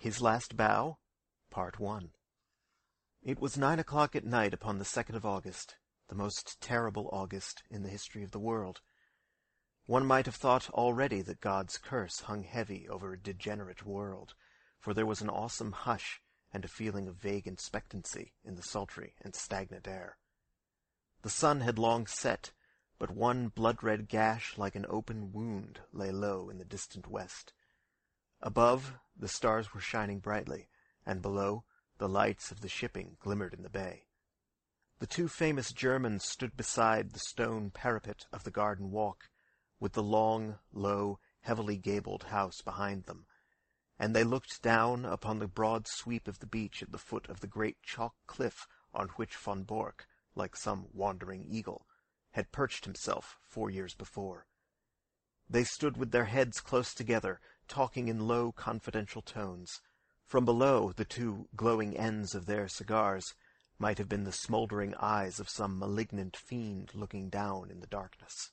His Last Bow, Part 1. It was 9 o'clock at night upon the 2nd of August, the most terrible August in the history of the world. One might have thought already that God's curse hung heavy over a degenerate world, for there was an awesome hush and a feeling of vague expectancy in the sultry and stagnant air. The sun had long set, but one blood-red gash like an open wound lay low in the distant west. Above, the stars were shining brightly, and below, the lights of the shipping glimmered in the bay. The two famous Germans stood beside the stone parapet of the garden walk, with the long, low, heavily gabled house behind them, and they looked down upon the broad sweep of the beach at the foot of the great chalk cliff on which von Bork, like some wandering eagle, had perched himself 4 years before. They stood with their heads close together, talking in low, confidential tones. From below, the two glowing ends of their cigars might have been the smouldering eyes of some malignant fiend looking down in the darkness.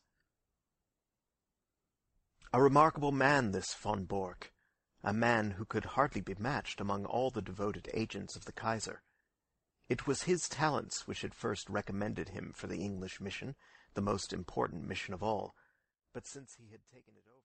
A remarkable man, this von Bork, a man who could hardly be matched among all the devoted agents of the Kaiser. It was his talents which had first recommended him for the English mission, the most important mission of all, but since he had taken it over...